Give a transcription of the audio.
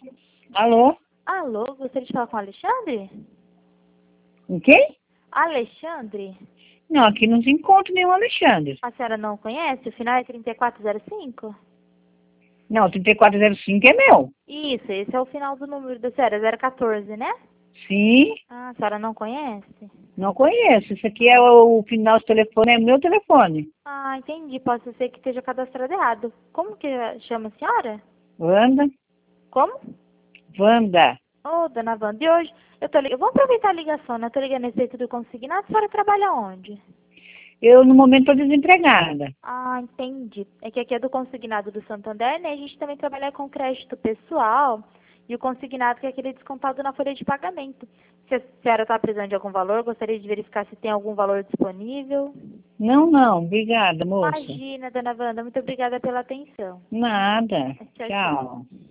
Alô? Alô, gostaria de falar com o Alexandre? Com quem? Alexandre? Não, aqui não se encontra nenhum Alexandre. A senhora não conhece? O final é 3405? Não, 3405 é meu. Isso, esse é o final do número da senhora, 014, né? Sim, Ah, a senhora não conhece? não conheço. Isso aqui é o final do telefone, é meu telefone. Ah, entendi. Pode ser que esteja cadastrado errado. Como que chama a senhora? Wanda? Como? Wanda. Ô, dona Wanda, e hoje eu vou aproveitar a ligação, né? Eu tô ligando a respeito do consignado. A senhora trabalha onde? Eu, no momento, estou desempregada. Ah, entendi. É que aqui é do consignado do Santander, né? A gente também trabalha com crédito pessoal e o consignado que é aquele descontado na folha de pagamento. Se a senhora está precisando de algum valor, gostaria de verificar se tem algum valor disponível. Não, não. Obrigada, moça. Imagina, dona Wanda, muito obrigada pela atenção. Nada. Tchau, tchau. Tchau.